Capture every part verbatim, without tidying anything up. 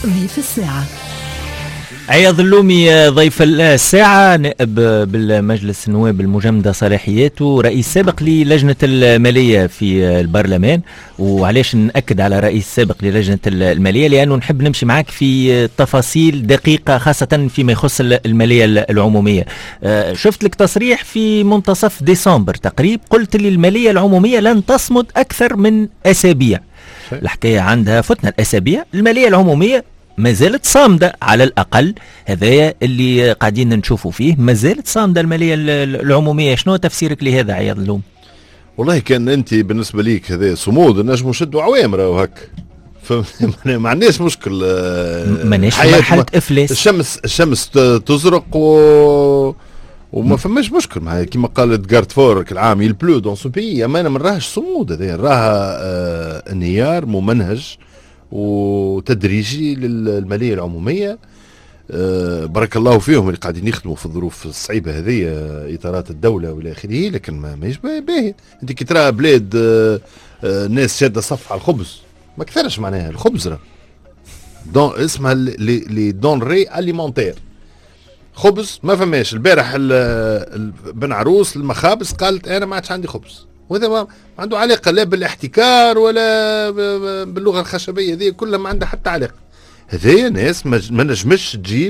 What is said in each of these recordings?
ضيف الساعة. عياض اللومي ضيف الساعة، نائب بالمجلس النواب المجمدة صلاحياته، رئيس سابق للجنة المالية في البرلمان. وعليش نأكد على رئيس سابق للجنة المالية؟ لأنه نحب نمشي معك في تفاصيل دقيقة خاصة فيما يخص المالية العمومية. شفت لك تصريح في منتصف ديسمبر تقريبا، قلت لي المالية العمومية لن تصمد أكثر من أسابيع. الحكاية عندها فتنا الأسابيع، المالية العمومية ما زالت صامدة على الأقل. هذايا اللي قاعدين نشوفوا فيه، ما زالت صامدة المالية العمومية. شنو تفسيرك لهذا عياض اللوم؟ والله كان أنت بالنسبة ليك هذا صمود نجم نشدوا عوامر وهك، ما عندناش مشكل. ماناش في مرحلة إفلاس. الشمس الشمس تزرق و وما فماش مشكل معايا كما قالت جارد فورك العام يلبلو دون سو بي. اما انا ما نراهش صمود، هذا راها آه انهيار ممنهج وتدريجي للماليه العموميه. آه بارك الله فيهم اللي قاعدين يخدموا في الظروف الصعيبه هذه، آه اطارات الدوله والى اخره، لكن ما ماهيش باهي. انت كي ترى بلاد آه آه ناس شاده صف على الخبز، ما كثرش معناها الخبز راه دون اسمها لي دونري اليمونتير، خبز ما فماش. البارح بن عروس المخابز قالت انا ما عادش عندي خبز، وهذا ما عنده علاقه لا بالاحتكار ولا باللغه الخشبيه، هذه كلها ما عندها حتى علاقه. هذه ناس ما نجمش تجيب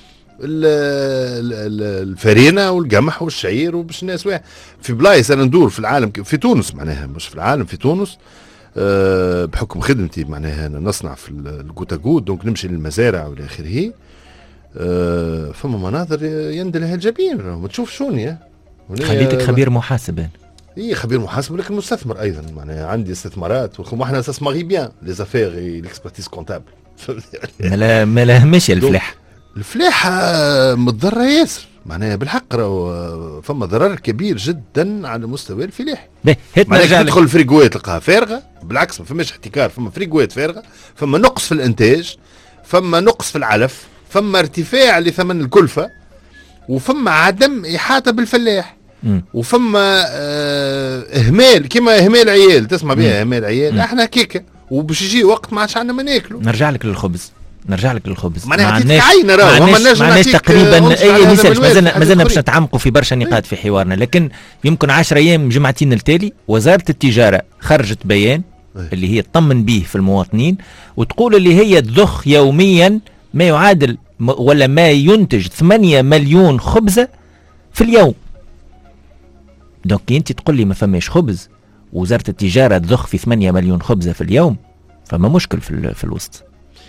الفرينه والقمح والشعير وباش الناس واحد في بلايص. انا ندور في العالم في تونس، معناها مش في العالم، في تونس أه بحكم خدمتي، معناها انا نصنع في الكوتاكوت، دونك نمشي للمزارع والى اخره. أه فما مناظر يندل لها الجبين، ما تشوف شوني. خليتك خبير محاسب. اي خبير محاسب لكن مستثمر ايضا، معناها عندي استثمارات واحنا اساس ماغي بيان لي زافير ليكسبرتيز كونتابل. ملا ملا ماشي الفلاح الفلاح متضرر ياسر، معناها بالحق راهو فما ضرر كبير جدا على مستوى الفلاح. معناها تدخل الفريقوات تلقاها فارغه، بالعكس ما فماش احتكار، فما فريقوات فارغه، فما نقص في الانتاج، فما نقص في العلف، فما ارتفاع لثمن الكلفة، وفما عدم إحاطة بالفلاح، م. وفما اه إهمال كما إهمال عيال تسمع بها إهمال عيال. م. احنا كيكا وباش يجي وقت ما عادش عندنا ما ناكلوا. نرجع لك للخبز نرجع لك للخبز ما عندناش تقريبا اي مثال. مازلنا مازلنا باش نتعمقوا في برشا نقاط في حوارنا، لكن يمكن عشرة ايام جمعتين التالي وزارة التجارة خرجت بيان اللي هي تطمن به في المواطنين، وتقول اللي هي تضخ يوميا ما يعادل ولا ما ينتج ثمانية مليون خبزة في اليوم. دونك انت تقول لي ما فماش خبز، وزارة التجارة تضخ في ثمانية مليون خبزة في اليوم، فما مشكل في, في الوسط.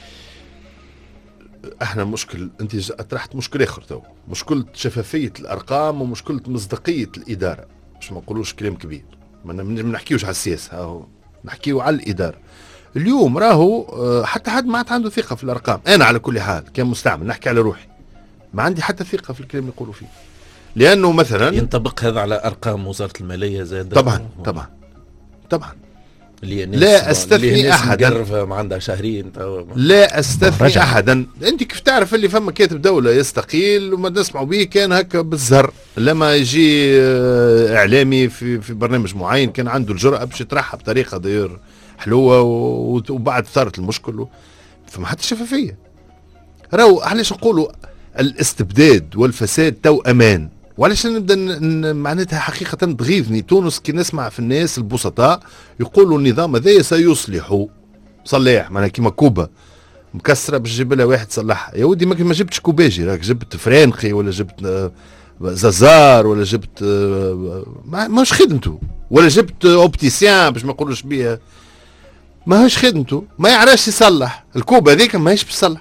احنا مشكل، انت اطرحت مشكل اخر تو، مشكلة شفافية الارقام ومشكلة مصداقية الادارة، باش ما نقولوش كلام كبير، ما نحكيوش على السياسة، نحكيو على الادارة. اليوم راهو حتى حد ما عنده ثقة في الارقام. انا على كل حال كان مستعمل نحكي على روحي، ما عندي حتى ثقة في الكلام اللي يقولوا فيه، لانه مثلا ينطبق هذا على ارقام وزارة المالية زاد. طبعا طبعا طبعا اللي لا استثني احدا، ما عندها شهرين. لا استثني احدا. انت كيف تعرف اللي فما كاتب دولة يستقيل وما نسمعوا به كان هكا بالزهر، لما يجي اعلامي في في برنامج معين كان عنده الجرأة باش يطرحها بطريقة دير حلوة، وبعد ثارت المشكل فما حتى شفافية. راهو علاش نقولوا الاستبداد والفساد تو امان، وعلاش نبدا معناتها حقيقة تغيظني تونس كي نسمع في الناس البسطاء يقولوا النظام هذا سيصلح صلاح، معناها كيما كوبا مكسرة باش تجيب لها واحد صلحها. يا ودي ما جبتش كوباجي، راك جبت فرانقي ولا جبت زازار ولا جبت ماش خدمته، ولا جبت اوبتيسيان باش ما نقولوش بيها، ما هوش خدمته، ما يعرفش يصلح الكوبا هذيك، ما هيش بيصلح.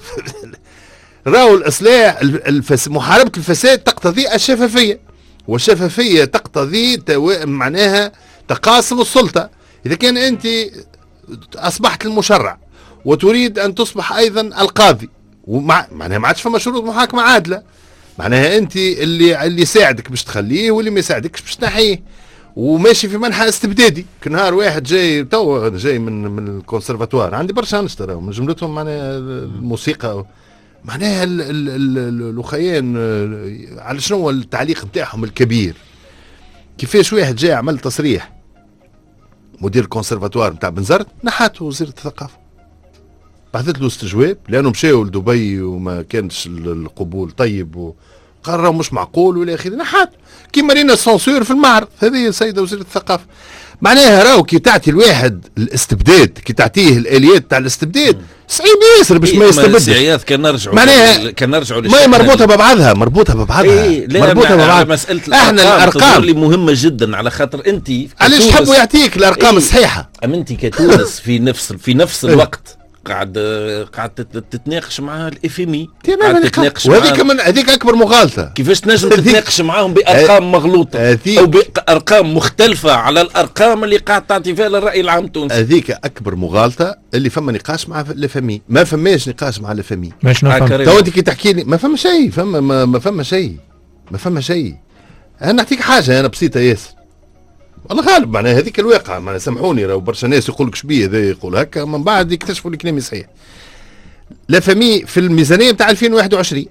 راهو الاصلاح الفس... محاربه الفساد تقتضي الشفافيه، والشفافيه تقتضي تو... معناها تقاسم السلطه. اذا كان انت اصبحت المشرع وتريد ان تصبح ايضا القاضي، ومع... معناها ما عادش فما شروط محاكمه عادله، معناها انت اللي اللي يساعدك باش تخليه واللي ما يساعدكش باش تنحيه، وماشي في منحى استبدادي. كنهار واحد جاي تو جاي من من الكونسرفاتوار، عندي برشا نشترى من جملتهم معناها الموسيقى، معناها الاخيان على شنو هو التعليق نتاعهم الكبير. كيفاش واحد جاي عمل تصريح مدير الكونسرفاتوار نتاع بنزرت نحاته وزير الثقافه، بعثت له استجواب لانه مشاو لدبي وما كانش القبول طيب وقال راه مش معقول والى اخره، نحات كيما رينا السونسور في المعرض. هذه السيده وزيره الثقافه معناها راهو كي تعطي الواحد الاستبداد، كي تعطيه الاليات تاع الاستبداد صعيب ياسر باش ما يستبدش. عياذ كان نرجعوا معناها كان نرجعوا ما مربوطه ببعضها مربوطه ببعضها إيه مربوطه ببعضها. مساله احنا الارقام اللي مهمه جدا على خاطر انت علاش تحبوا يعطيك الارقام إيه الصحيحه؟ ام انت كتونس في نفس في نفس الوقت قاعد قاعد تتناقش معها الاف ام اي، قاعد تتناقش وهذيك من هذيك اكبر مغالطه. كيفاش تنجم تتناقش معاهم بارقام مغلوطه او بارقام مختلفه على الارقام اللي قاعد تعطي فيها للراي العام التونسي؟ هذيك اكبر مغالطه اللي فما نقاش مع الاف ام اي. ما فماش نقاش مع الاف ام اي. ماش نفهم تو انت كي تحكي لي ما فما شيء، فما ما, ما فما شيء ما فما شيء. انا نعطيك حاجه انا بسيطه ياسر والله غالب، معناها هذيك الواقع. معناها سامحوني راهو برشا ناس يقول لك شبيه هذا يقول هكا من بعد يكتشفوا الكلام صحيح. لا فامي في الميزانيه نتاع ألفين وواحد وعشرين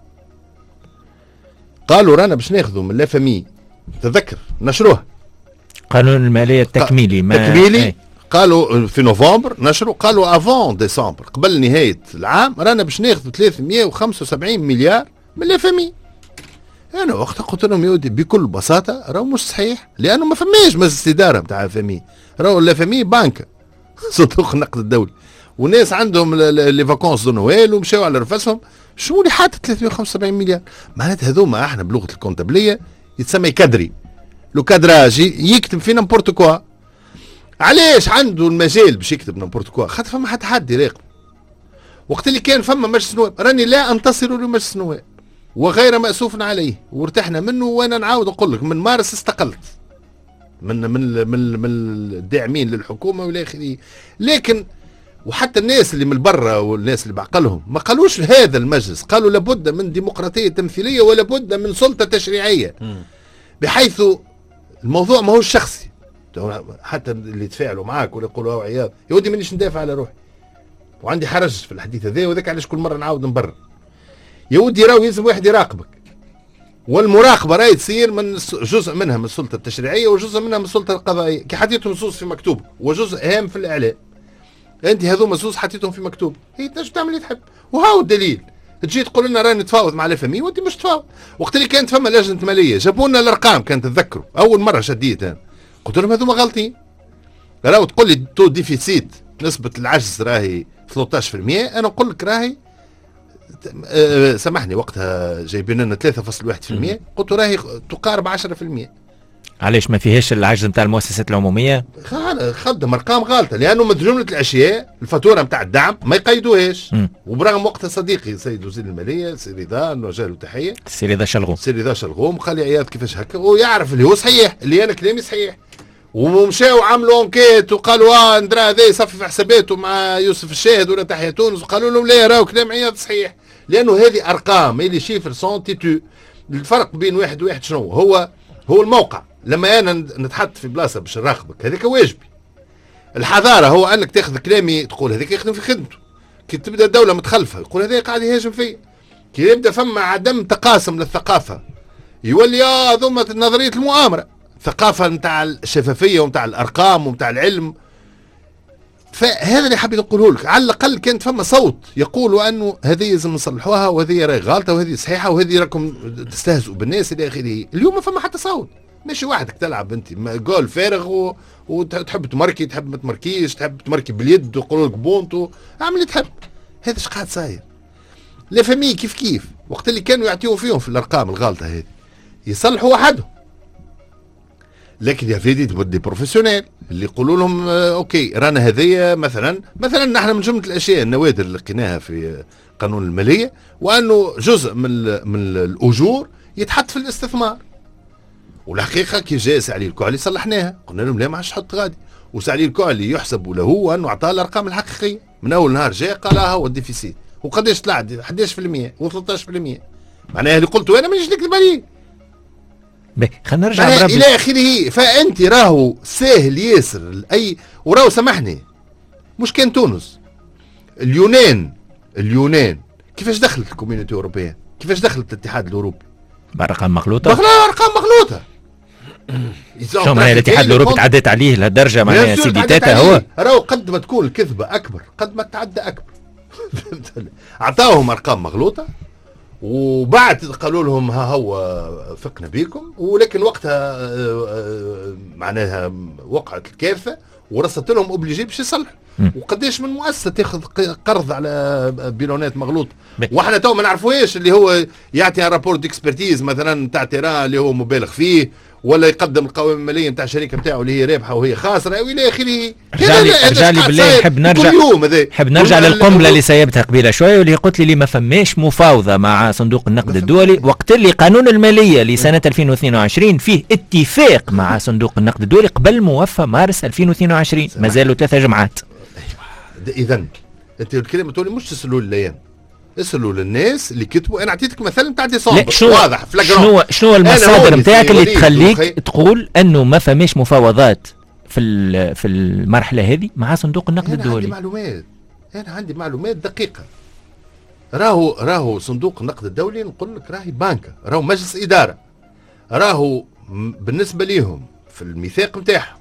قالوا رانا باش ناخذوا من لا فامي، تذكر نشروها قانون الماليه التكميلي ما تكميلي ايه. قالوا في نوفمبر نشروا، قالوا افون ديسمبر قبل نهايه العام رانا باش ناخذوا ثلاثمئة وخمسة وسبعين مليار من لا فامي. انا وقتها قلت لهم يا ودي بكل بساطه راهو مش صحيح، لانه ما فماش مجلس اداره نتاع فامي، راهو لا فامي بنكه صندوق النقد الدولي، والناس عندهم لي فاكونس دو نويل ومشاو على رفسهم. شو اللي حاطط ثلاثمئة وخمسة وسبعين مليار؟ معناتها هذوما احنا بلغه الكونتابليه يتسمى كادري، لو كادراج يكتب في نمبورت كوا. علاش عنده المجال باش يكتب نمبورت كوا؟ خاطر فما حتى حد يراقب. وقت اللي كان فما مجلس نواب، راني لا انتصر لمجلس نواب وغير مأسوف عليه وارتحنا منه. وانا نعاود نقول لك من مارس استقلت من من من, من الداعمين للحكومه والى اخره. لكن وحتى الناس اللي من برا والناس اللي بعقلهم ما قالوش هذا المجلس، قالوا لابد من ديمقراطيه تمثيليه ولابد من سلطه تشريعيه، بحيث الموضوع ما هو شخصي. حتى اللي يتفاعلوا معاك ولا يقولوا عياض يا ودي مانيش ندافع على روحي وعندي حرج في الحديث هذا، وذاك علاش كل مره نعاود نبرر. يا ودي راهو يلزم واحد يراقبك، والمراقبه راهي تصير من جزء منها من السلطه التشريعيه وجزء منها من السلطه القضائيه. كي حطيتهم نصوص في مكتوب وجزء هام في الاعلام، انت هذوما نصوص حطيتهم في مكتوب، هي تنجم تعمل اللي تحب. وهاو الدليل تجي تقول لنا راني نتفاوض مع الفامي وانت مش تفاوض. وقت اللي كانت فما لجنه ماليه جابوا لنا الارقام، كانت تتذكروا اول مره شديت انا قلت لهم هذوما غالطين. راهو تقول لي تو ديفيسيت نسبه العجز راهي ثلاثة عشر بالمئة، انا نقول لك راهي أه سامحني وقتها جايبين لنا ثلاثة فاصلة واحد بالمئة، قلت راهي تقارب عشرة بالمئة. علاش ما فيهاش العجز نتاع المؤسسات العموميه؟ خدم ارقام غالطه، لانه من جمله الاشياء الفاتوره نتاع الدعم ما يقيدوهاش. وبرغم وقتها صديقي سيد وزير الماليه سي رضا نوجه له تحيه، سي رضا شلغوم سي رضا شلغوم قال لي عياض كيفاش هكا، ويعرف اللي هو صحيح اللي انا كلامي صحيح. ومشاو عملوا انكيت وقالوا اه ندرا هذا يصفي في حساباته مع يوسف الشاهد ولا تحيا تونس، وقالوا له لا راهو كلام عياض صحيح، لانه هذه ارقام اللي شيفر سون تيتو. الفرق بين واحد وواحد شنو هو؟ هو الموقع. لما انا نتحط في بلاصه باش نراقبك هذاك واجبي. الحضاره هو انك تاخذ كلامي تقول هذاك يخدم في خدمته. كي تبدا الدوله متخلفه يقول هذا قاعد يهاجم فيا. كي يبدا فما عدم تقاسم للثقافه يولي اه ثم نظريه المؤامره، ثقافه نتاع الشفافيه ونتاع الارقام ونتاع العلم. فهذا اللي حبيت نقوله لك، على الاقل كانت فما صوت يقول انه هذه لازم نصلحوها وهذه راهي غلطه وهذه صحيحه وهذه راكم تستهزئوا بالناس الى اخره. اليوم ما فما حتى صوت، ماشي وحدك تلعب انت جول فارغ و... وتحب تمركي تحب ما تمركيش، تحب تمركي باليد ويقولوا لك بونتو، اعمل اللي تحب. هذا اش قاعد صاير. لا فامي كيف كيف وقت اللي كانوا يعطيوا فيهم في الارقام الغلطه هذه يصلحوا وحدهم. لكن يا فيدي تبدي بروفيسيونيل اللي يقولوا لهم آه اوكي رانا هذيا مثلا مثلا نحن من جمله الاشياء النوادر اللي لقيناها في قانون الماليه، وانه جزء من من الاجور يتحط في الاستثمار. والحقيقه كي جاء سعلي الكعلي صلحناها، قلنا لهم لا ما عادش تحط غادي. وسعلي الكعلي يحسب له هو انه اعطاه الارقام الحقيقيه من اول نهار جاء قال ها هو الديفيسيت وقداش طلع احد عشر بالمئة و13 بالمئة. معناها اللي قلته انا مانيش نكذب عليه. خلينا نرجع الى اخره. فانت راهو ساهل ياسر اي وراهو سامحني مش كان تونس، اليونان اليونان كيفاش دخلت الكوميونيتي الاوروبيه؟ كيفاش دخلت الاتحاد الاوروبي؟ بارقام مغلوطه. ارقام مغلوطه. شو معناها الاتحاد الاوروبي تعديت عليه لهالدرجه؟ معناها سيدي تاتا هو راهو قد ما تكون الكذبه اكبر قد ما تعدى اكبر. اعطاهم ارقام مغلوطه وبعد قالوا لهم ها هو فقنا بيكم، ولكن وقتها معناها وقعت الكارثه ورصت لهم اوبليجي باش يصلحوا. وقداش من مؤسسه تاخذ قرض على بيلونات مغلوطه، واحنا تو ما نعرفوهاش اللي هو يعطي رابور ديكسبرتيز مثلا نتاع تيران اللي هو مبالغ فيه، ولا يقدم القوائم الماليه نتاع الشركه نتاعو اللي هي رابحه وهي خاسره والى اخره. رجع لي بالله نحب نرجع نحب نرجع للقنبله اللي سيبتها قبيله شويه واللي قلت لي لي ما فماش مفاوضه مع صندوق النقد الدولي، وقت اللي قانون الماليه لسنه ألفين واثنين وعشرين فيه اتفاق مع صندوق النقد الدولي قبل موفى مارس ألفين واثنين وعشرين، مازالوا ثلاثه جمعات. اذا انت الكلمه تقولي مش تسالوا لليان، اسالوا للناس اللي كتبوا. انا اعطيتك مثال نتاع ديسمبر واضح فلاجرون. شنو شنو المصادر نتاعك اللي تخليك تقول انه ما فماش مفاوضات في في المرحله هذه مع صندوق النقد أنا الدولي؟ عندي معلومات، انا عندي معلومات دقيقه. راهو راهو صندوق النقد الدولي نقول لك راهي بانكا، راهو مجلس اداره، راهو بالنسبه ليهم في الميثاق نتاعهم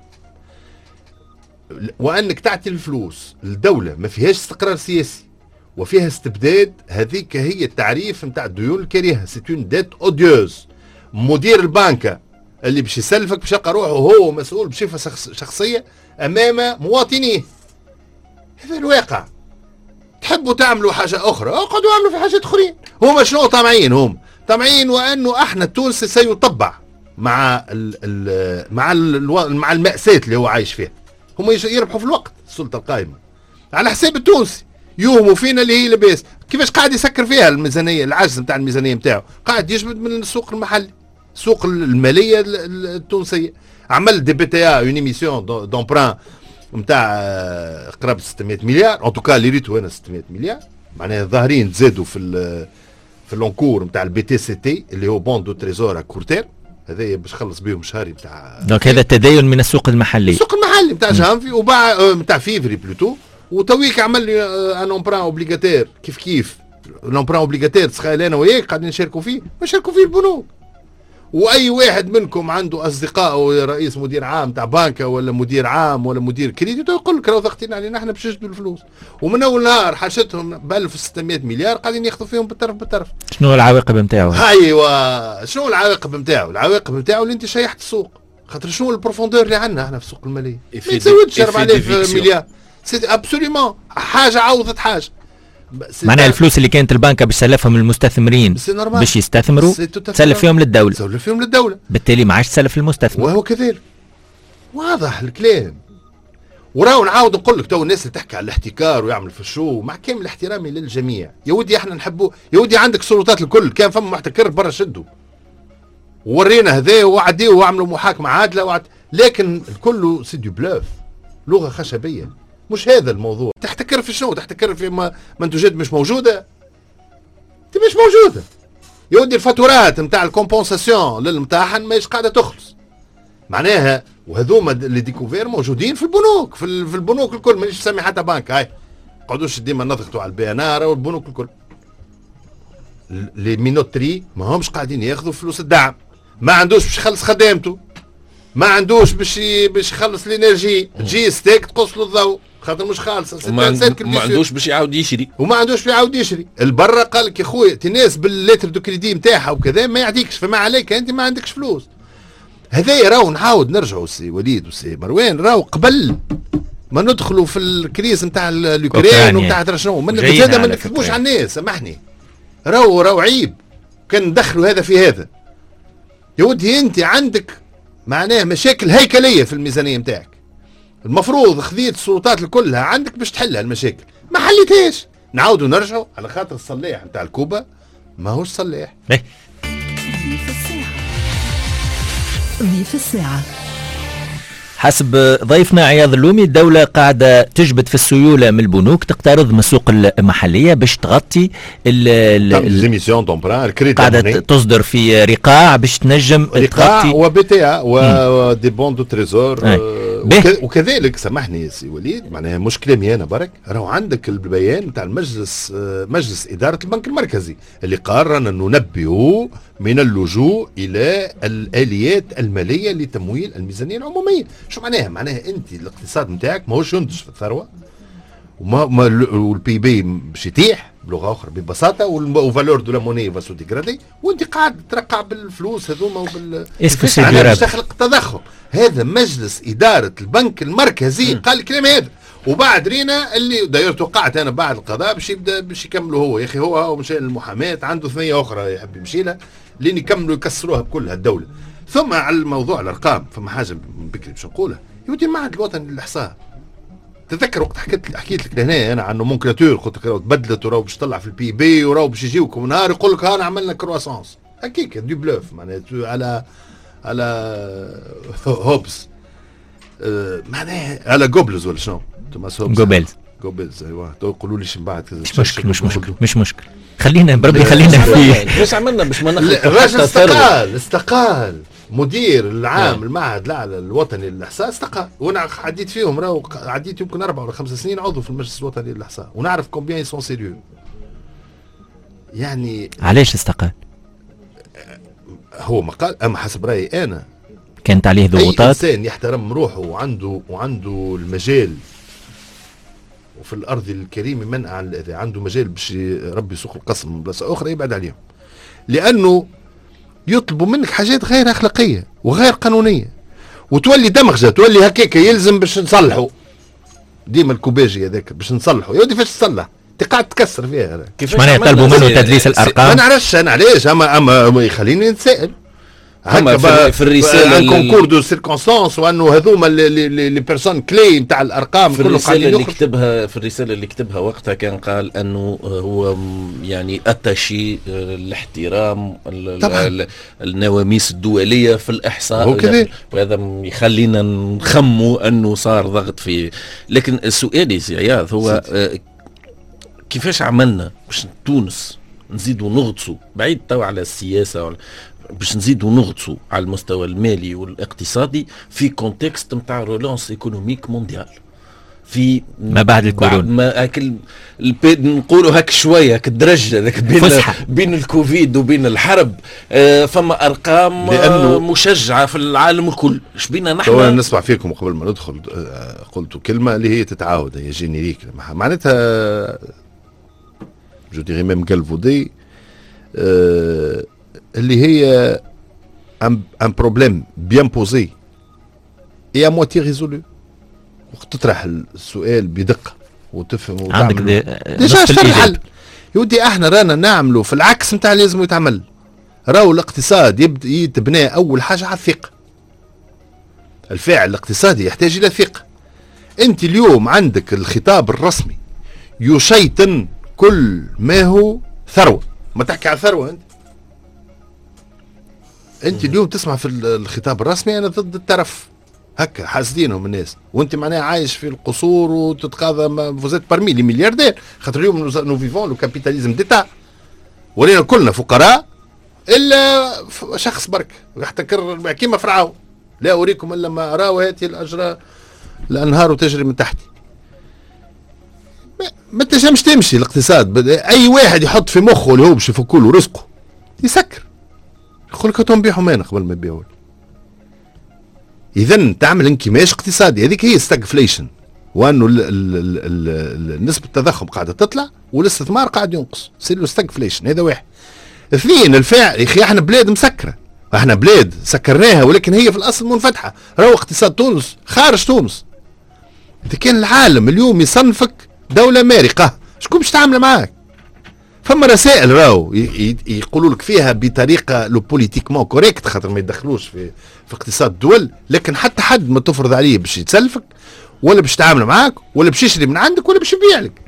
وانك تعطي الفلوس للدوله ما فيهاش استقرار سياسي وفيها استبداد، هذيك هي التعريف نتاع الديون الكريهه، سي اون ديت اوديوز. مدير البنكه اللي باش يسلفك باش يلقى روحه هو مسؤول بصفه شخصيه امام مواطنيه. هذا الواقع. تحبوا تعملوا حاجه اخرى اقعدوا اعملوا في حاجات اخرين. هما شنو طامعين؟ هم طامعين وانه احنا التونسي سيطبع مع ال ال مع ال مع المأساة اللي هو عايش فيها. هم يربحوا في الوقت السلطه القائمه على حساب التونسي، يوهموا فينا اللي هي لباس. كيفاش قاعد يسكر فيها الميزانيه، العجز نتاع الميزانيه نتاعو قاعد يجبد من السوق المحلي، السوق الماليه التونسيه. عمل دي بي تي ا اون ايميسيون دومبران نتاع قرابه ستمائة مليار، ان توكا اللي ريتو انا ستمائة مليار، معناها ظاهرين تزادوا في في اللونكور نتاع البي تي سي تي اللي هو بون دو تريزور كورتير، هذا باش خلص بهم شهري نتاع. دونك هذا تدين من السوق المحلي، السوق المحلي نتاع جانفي وباع نتاع فيفري بلوتو، وتويك عمل لي ان امبران اوبليغاتير كيف كيف الامبران اوبليغاتير تخيل انا وياك قاعدين نشاركوا فيه، ما نشاركوا فيه البنوك. واي واحد منكم عنده اصدقاء رئيس مدير عام تاع بنكه ولا مدير عام ولا مدير كريديت يقول لك راهو ضاغطين علينا احنا باش نجبدوا الفلوس، ومن اول نهار حاشتهم ب ألف وستمائة مليار قاعدين ياخذوا فيهم بالطرف بالطرف. شنو العواقب نتاعو؟ ايوه شنو العواقب نتاعو؟ العواقب نتاعو اللي انت شيحت السوق، خاطر شنو البروفوندور اللي عندنا احنا في السوق الماليه؟ ما يتزودش أربعة آلاف مليار، سي ابسوليمون حاجه عوضت حاجه. معناها الفلوس اللي كانت البنكه باش تسلفهم للمستثمرين باش يستثمروا تسلف فيهم للدوله، تسلف فيهم للدوله، بالتالي ما عادش تسلف للمستثمر. وهو كذلك واضح الكلام. وراو نعاود نقول لك تو الناس اللي تحكي على الاحتكار ويعمل في الشو، مع كامل احترامي للجميع يا ودي احنا نحبوا، يا ودي عندك سلطات الكل، كان فما محتكر برا شدوا وورينا هذا وعديوا وعملوا محاكمه عادله وعد... لكن الكل سي دو بلوف، لغه خشبيه، مش هذا الموضوع. تحتكر في شنو؟ تحتكر في ما منتوجات مش موجوده؟ انت مش موجوده يا ودي. الفاتورات نتاع الكومبونساسيون للمتاحن ماهيش قاعده تخلص معناها، وهذوما اللي ديكوفير موجودين في البنوك، في, في البنوك الكل. مانيش نسمي حتى بنك، هاي قعدوش ديما نضغطوا على البي ان ار والبنوك الكل. لي مينوتري ما همش قاعدين ياخذوا فلوس الدعم، ما عندوش باش يخلص خدامته، ما عندوش باش باش يخلص الانرجي، تجي ستيك تقص له الضوء خاطر مش خالص، وما ما عندوش باش يعاود يشري، وما عندوش باش يعاود يشري. البرة قال لك يا خويا تناس بالليتر دو كريدي نتاعها وكذا ما يعطيكش، فما عليك انت ما عندكش فلوس. هذا راهو نعاود نرجعوا سي وليد وسي مروان، راهو قبل ما ندخلوا في الكريز نتاع الاوكران ونتاع شنو من زاد ما نكذبوش على الناس، سامحني، راهو راهو عيب كان ندخلوا هذا في هذا. يا ودي انت عندك معناه مشاكل هيكليه في الميزانيه نتاعك، المفروض خذيت السلطات كلها عندك باش تحلها المشاكل، ما حليتهاش. نعاودوا نرجعوا على خاطر الصلاح نتاع الكوبا ما هوش صلاح. ضيف الساعة. ضيف الساعة حسب ضيفنا عياض اللومي، الدولة قاعدة تجبد في السيولة من البنوك، تقترض من السوق المحلية باش تغطي قاعدة تصدر في رقاع باش تنجم رقاع وبي تي ا ودي بون دو تريزور. وكذلك سامحني يا سي وليد، معناها مش كلامي انا برك، راهو عندك البيان نتاع المجلس مجلس اداره البنك المركزي اللي قرر ان ننبه من اللجوء الى الاليات الماليه لتمويل الميزانيه العموميه. شو معناها؟ معناها انت الاقتصاد نتاعك ماهوش ينتج في الثروه وما والبي بي باش يتيح بلغه اخرى ببساطه، والفالور دو لا موني فاسو ديغرادي، وانت قاعد ترقع بالفلوس هذوما وبال اسكو سي ديورابل تخلق تضخم. هذا مجلس اداره البنك المركزي م. قال الكلام هذا، وبعد رينا اللي داير توقعت انا بعد القضاء باش يبدا باش يكملوا هو. يا اخي هو هو مشى للمحاماه، عنده ثنيه اخرى يحب يمشي لها لين يكملوا يكسروها بكلها الدوله. ثم على الموضوع الارقام فما حاجه من بكري باش نقولها، يودي المعهد الوطني للاحصاء. تذكر وقت حكيت حكيت لك لهنا انا عن نومنكلاتور، قلت لك راهو تبدلت وراهو باش تطلع في البي بي وراهو باش يجيوكم نهار يقول لك ها عملنا كرواسونس هكيك دي بلوف معناها على على هوبس أه معناها على جوبلز ولا شنو؟ توماس هوبس جوبلز جوبلز ايوه تقولوا ليش من بعد مش مشكل مش مشكل مش مشكل خلينا بربي خلينا فيه. باش عملنا باش ما ناخذ الراجل استقال استقال مدير العام المعهد الاعلى الوطني للاحصاء استقال، وانا عديت فيهم راهو عديت يمكن اربع ولا خمس سنين عضو في المجلس الوطني للاحصاء، ونعرف كومبيان يسون سيريو. يعني علاش استقال؟ هو ما قال، اما حسب رايي انا كانت عليه ضغوطات. اي انسان يحترم روحه وعنده وعنده المجال، وفي الارض الكريم منع عن الاذى، عنده مجال باش ربي يسوق القسم من بلاصه اخرى يبعد عليهم، لانه يطلبوا منك حاجات غير اخلاقيه وغير قانونيه، وتولي دمغجه تولي هكاك يلزم باش نصلحوا ديما الكوباجي هذاك باش نصلحوا. يا ودي فاش تصلح؟ انت قاعد تكسر فيها. كيفاش معناها يطلبوا منه تدليس الارقام؟ ما نعرفش انا علاش، اما اما يخليني نتسائل. هكا في الرساله الكونكور دو سيركونستانس، وانه هذوما لي بيرسون كلي نتاع الارقام في الرساله اللي كتبها في الرساله اللي كتبها وقتها كان قال انه هو يعني اتاشي الاحترام النواميس الدوليه في الاحصاء، وهذا يخلينا نخموا انه صار ضغط فيه. لكن سؤالي سي عياض هو كيفاش عملنا باش تونس نزيدوا نغطسوا بعيد تو على السياسه باش نزيدوا نغطسوا على المستوى المالي والاقتصادي في كونتكست نتاع رولانس ايكونوميك مونديال في ما بعد الكورونا، ما اكل نقولوا هك شويه كدرجه ذاك بين فسحة. بين الكوفيد وبين الحرب آه فما ارقام لأنه مشجعه في العالم الكل. ايش بينا نحن تو نسمع فيكم قبل ما ندخل آه قلتوا كلمه اللي هي تتعاود، هي جينيريك معناتها جو ديري ميم galvaudé آه اللي هي ان ان بروبليم بيان بوزي اي ا موتي ريزولو. وقت تطرح السؤال بدقه وتفهم وتعمل عندك ديجا الحل. يودي احنا رانا نعملوا في العكس نتاع لازم يتعمل. راهو الاقتصاد يبدا يتبنى اول حاجه على الثقه. الفاعل الاقتصادي يحتاج الى ثقه. انت اليوم عندك الخطاب الرسمي يشيطن كل ما هو ثروه. ما تحكي على ثروه انت انت اليوم تسمع في الخطاب الرسمي انا ضد الترف، هكا حاسدينهم الناس، وانت معناها عايش في القصور وتتقاضى فوزيت بارمي لي ملياردير، خاطر اليوم نو فيفون لو كابيتاليزم ديتا، ولينا كلنا فقراء الا شخص برك يحتكر كيما فرعون، لا اريكم الا ما ارى وياتي الاجر الانهار تجري من تحتي. ما تنجمش تمشي الاقتصاد، اي واحد يحط في مخه اللي هو باش يفك له رزقه يسكر، يقول لك هاتوا نبيعوا مانا قبل ما يبيعوا. اذا تعمل انكماش اقتصادي، هذيك هي ستاغفليشن، وانه نسبه التضخم قاعده تطلع والاستثمار قاعد ينقص، يصير له ستاغفليشن. هذا واحد. اثنين الفاعل، يا اخي احنا بلاد مسكره، احنا بلاد سكرناها ولكن هي في الاصل منفتحه. راهو اقتصاد تونس خارج تونس. اذا كان العالم اليوم يصنفك دوله مارقه، شكون باش تعامل معاك؟ فما رسائل راهو يقولوا لك فيها بطريقه لو بوليتيكمون كوريكت، خاطر ما يدخلوش في في اقتصاد الدول، لكن حتى حد ما تفرض عليه باش يتسلفك ولا باش يتعامل معاك ولا باش يشري من عندك ولا باش يبيع لك.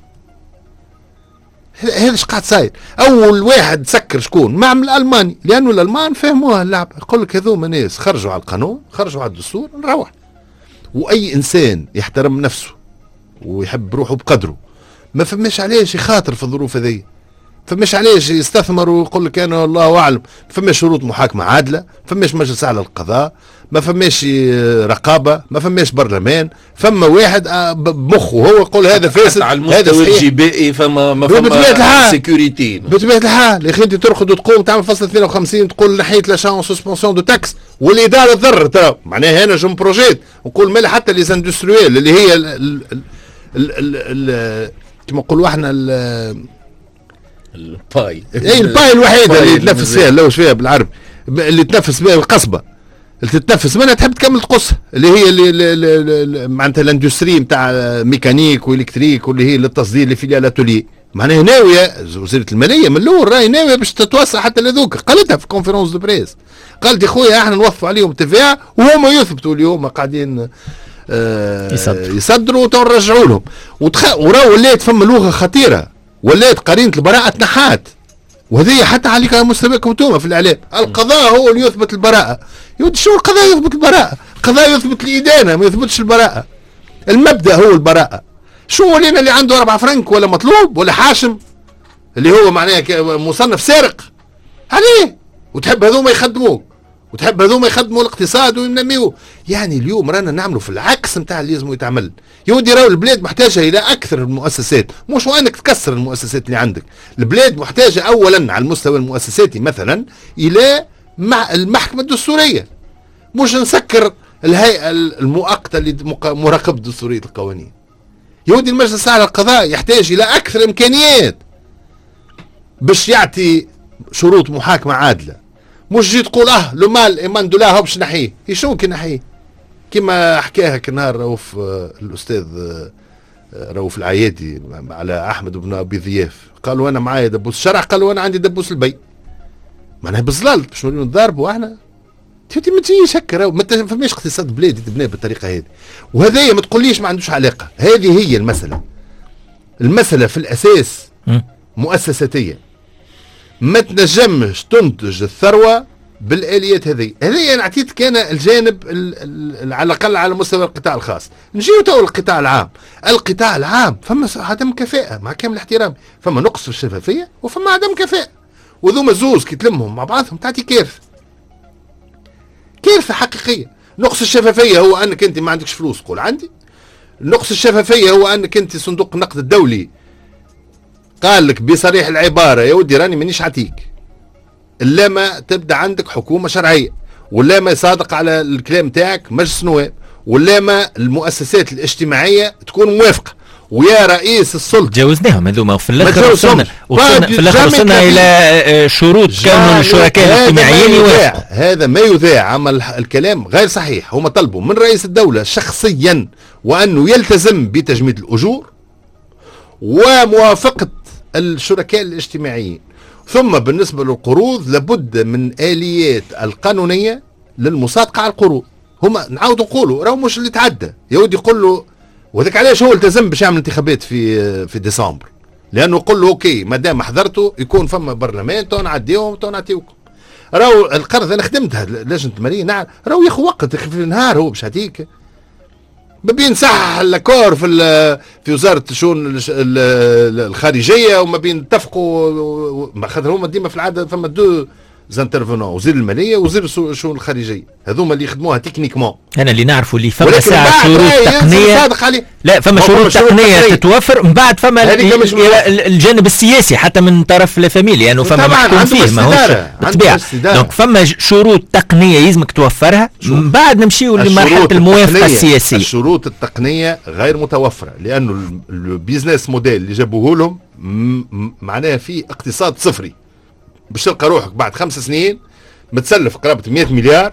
هذا ايش قاعد صاير؟ اول واحد سكر شكون؟ معمل الالماني، لانه الالمان فهموها اللعبه، يقول لك هذوما ناس خرجوا على القانون، خرجوا على الدستور، نروح. واي انسان يحترم نفسه ويحب روحه بقدره ما فماش علاش يخاطر في الظروف هذه، فماش علاش يستثمر ويقول لك انا الله اعلم. فماش شروط محاكمه عادله، فماش مجلس اعلى للقضاء، ما فماش رقابه، ما فماش برلمان، فما واحد بمخه هو يقول هذا فاسد هذا صحيح. الجبائي فما ما فما سيكوريتي بطبيعه الحال. يا اخي انت ترقد وتقوم تعمل فصل اثنين وخمسين تقول نحيت لا شان سسبونسيون دو تاكس والاداره تضر. ترى معناها انا جو بروجيت نقول مال حتى لي اندستريال اللي هي ال ال كما نقولوا احنا الباي اي الباي الوحيده اللي يتنفس فيها لو فيها بالعربي اللي تنفس بها القصبه اللي تتنفس منها تحب تكمل تقصها اللي هي اللي معناتها الاندستري نتاع ميكانيك والكتريك واللي هي للتصدير اللي في الاتولي معناها ناويه وزيره الماليه من الاول راهي ناويه باش تتوسع حتى لذوك قالتها في كونفرنس دو بريس قالت يا خويا احنا نوظفوا عليهم تفاع وهما يثبتوا اللي هما قاعدين آه يصدروا يصدروا ونرجعوا لهم وتخ... وراو ولات فما لغه خطيره ولات قرينه البراءه تنحات وهذه حتى عليك على مستواكم انتم في الاعلام القضاء هو اللي يثبت البراءه يودي شو القضاء يثبت البراءه القضاء يثبت الادانه ما يثبتش البراءه المبدا هو البراءه شو ولينا اللي عنده أربعة فرنك ولا مطلوب ولا حاشم اللي هو معناه مصنف سارق عليه وتحب هذوما يخدموك وتحب هذوما يخدموا الاقتصاد وينميوه يعني اليوم رانا نعملوا في العكس نتاع اللي لازم يتعمل يودي راهو البلاد محتاجه الى اكثر المؤسسات مش وانك تكسر المؤسسات اللي عندك البلاد محتاجه اولا على المستوى المؤسساتي مثلا الى مع المحكمه الدستوريه مش نسكر الهيئه المؤقته لمراقبه دستوريه القوانين يودي المجلس الاعلى للقضاء يحتاج الى اكثر امكانيات باش يعطي شروط محاكمه عادله مش جي تقول اه لو مال ايمان دولا هو باش نحيه شنو كي نحيه كما حكاها كنهار رؤوف الاستاذ رؤوف العيادي على احمد بن ابي ضياف قالوا انا معايا دبوس الشرع قالوا انا عندي دبوس البي معناها بالظلال باش نوليو نضاربوا احنا تي ما تجيش هكا ما فماش اقتصاد بلادي تبنى بالطريقه هذه وهذايا ما تقوليش ما عندوش علاقه هذه هي المساله المساله في الاساس مؤسساتيه ما تنجمش تنتج الثروه بالاليات هذه هذه انا عطيت كان الجانب على الاقل على مستوى القطاع الخاص نجيو تو القطاع العام القطاع العام فما عدم كفاءه مع كامل احترامي فما نقص في الشفافيه وفما عدم كفاءه وذوما زوز كي تلمهم مع بعضهم تعطي كارثه كارثه حقيقيه نقص الشفافيه هو انك انت ما عندكش فلوس قول عندي نقص الشفافيه هو انك انت صندوق النقد الدولي قال لك بصريح العباره يا ودي راني مانيش عطيك الا ما تبدا عندك حكومه شرعيه ولا ما يصادق على الكلام تاعك مجلس نواب ولا ما المؤسسات الاجتماعيه تكون موافقه ويا رئيس السلطه جاوزناهم هذوما وفي الاخر وصلنا في الاخر وصلنا الى شروط كانوا الشركاء الاجتماعيين يوافقوا هذا ما يذاع عمل الكلام غير صحيح هم طلبوا من رئيس الدوله شخصيا وانه يلتزم بتجميد الاجور وموافقه الشركاء الاجتماعيين ثم بالنسبه للقروض لابد من اليات القانونيه للمصادقه على القروض هما نعاودوا نقولوا راهو مش اللي تعدى يودي يقول له وذاك علاش هو التزم باش يعمل انتخابات في في ديسمبر لانه يقول له اوكي ما دام حضرته يكون فما برلمان تو نعديهم تو نعطيوكم راهو القرض انا خدمتها لجنه الماليه نعم راهو ياخذ وقت في النهار هو باش هذيك ما بين صح الكور في في وزاره الشؤون الخارجيه وما بين اتفقوا ما خاطر هما ديما في العاده فما دو زانترفونون وزير الماليه وزير الشؤون الخارجيه هذوما اللي يخدموها تكنيكمون انا اللي نعرفوا اللي فما ساعه شروط تقنيه لا فما شروط تقنيه تتوفر من بعد فما الجانب السياسي حتى من طرف لا فاميلي لانه يعني فما محكوم فيه ماهوش بالطبيعه دونك فما شروط تقنيه يلزمك توفرها من بعد نمشيو لمرحله الموافقه السياسيه الشروط التقنيه غير متوفره لانه البيزنس موديل اللي جابوه لهم معناها فيه اقتصاد صفري باش تلقى روحك بعد خمس سنين متسلف قرابه مئة مليار